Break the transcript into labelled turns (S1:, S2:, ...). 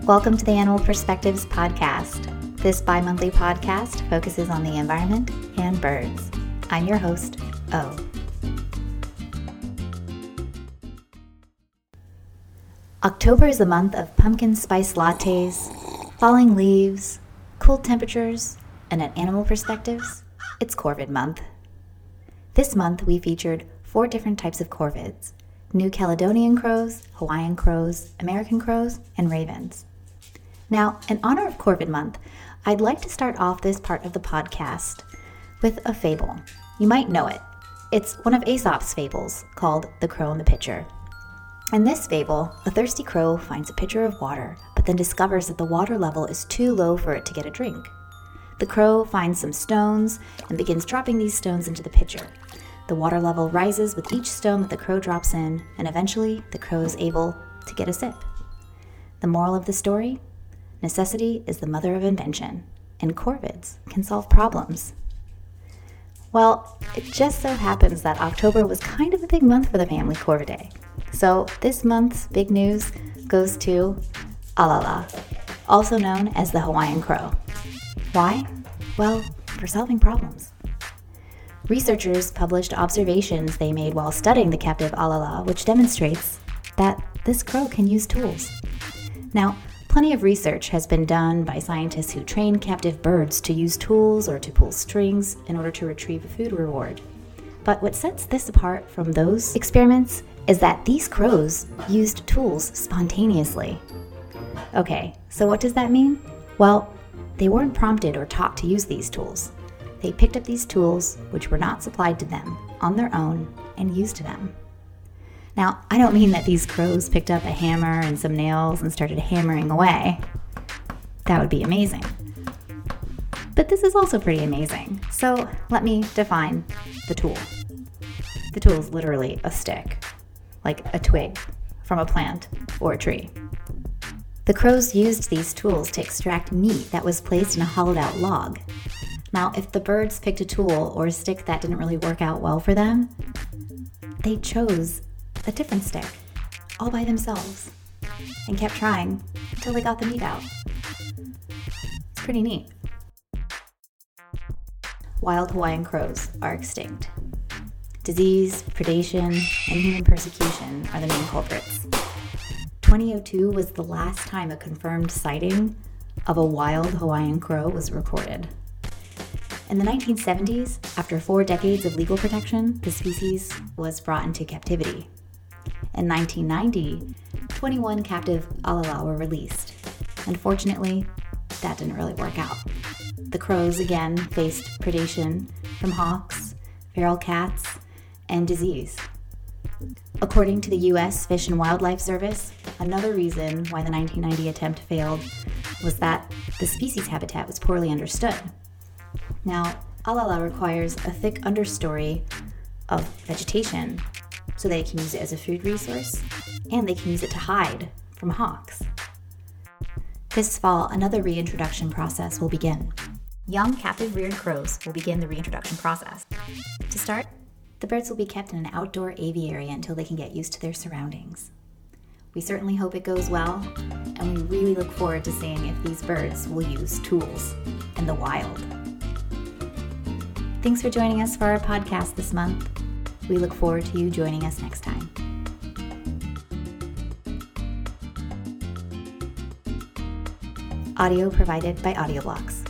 S1: Welcome to the Animal Perspectives Podcast. This bi-monthly podcast focuses on the environment and birds. I'm your host, O. October is a month of pumpkin spice lattes, falling leaves, cool temperatures, and at Animal Perspectives, it's Corvid month. This month we featured 4 different types of corvids: New Caledonian crows, Hawaiian crows, American crows, and ravens. Now, in honor of Corvid month, I'd like to start off this part of the podcast with a fable. You might know it. It's one of Aesop's fables called The Crow and the Pitcher. In this fable, a thirsty crow finds a pitcher of water, but then discovers that the water level is too low for it to get a drink. The crow finds some stones and begins dropping these stones into the pitcher. The water level rises with each stone that the crow drops in, and eventually the crow is able to get a sip. The moral of the story? Necessity is the mother of invention, and corvids can solve problems. Well, it just so happens that October was kind of a big month for the family Corvidae. So this month's big news goes to Alala, also known as the Hawaiian crow. Why? Well, for solving problems. Researchers published observations they made while studying the captive Alala, which demonstrates that this crow can use tools. Now, plenty of research has been done by scientists who train captive birds to use tools or to pull strings in order to retrieve a food reward. But what sets this apart from those experiments is that these crows used tools spontaneously. Okay, so what does that mean? Well, they weren't prompted or taught to use these tools. They picked up these tools, which were not supplied to them, on their own and used them. Now, I don't mean that these crows picked up a hammer and some nails and started hammering away. That would be amazing. But this is also pretty amazing. So let me define the tool. The tool is literally a stick, like a twig from a plant or a tree. The crows used these tools to extract meat that was placed in a hollowed out log. Now, if the birds picked a tool or a stick that didn't really work out well for them, they chose a different stick, all by themselves, and kept trying until they got the meat out. It's pretty neat. Wild Hawaiian crows are extinct. Disease, predation, and human persecution are the main culprits. 2002 was the last time a confirmed sighting of a wild Hawaiian crow was recorded. In the 1970s, after 4 decades of legal protection, the species was brought into captivity. In 1990, 21 captive alala were released. Unfortunately, that didn't really work out. The crows again faced predation from hawks, feral cats, and disease. According to the U.S. Fish and Wildlife Service, another reason why the 1990 attempt failed was that the species habitat was poorly understood. Now, alala requires a thick understory of vegetation so they can use it as a food resource, and they can use it to hide from hawks. This fall, another reintroduction process will begin. Young captive reared crows will begin the reintroduction process. To start, the birds will be kept in an outdoor aviary until they can get used to their surroundings. We certainly hope it goes well, and we really look forward to seeing if these birds will use tools in the wild. Thanks for joining us for our podcast this month. We look forward to you joining us next time. Audio provided by AudioBlocks.